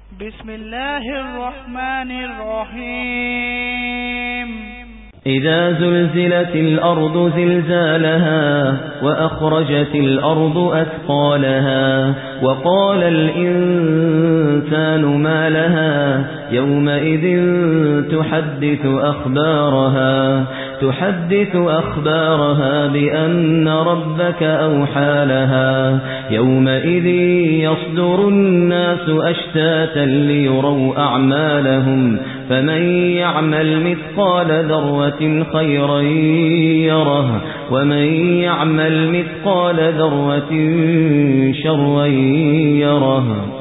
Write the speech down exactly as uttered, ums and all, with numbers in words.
بسم الله الرحمن الرحيم إذا زلزلت الأرض زلزالها وأخرجت الأرض أثقالها وقال الإنسان ما لها يومئذ تحدث أخبارها تحدث أخبارها بأن ربك أوحى لها يومئذ يصدر الناس أشتاتا ليروا أعمالهم فمن يعمل مثقال ذرة خيرا يره ومن يعمل مثقال ذرة شرا يره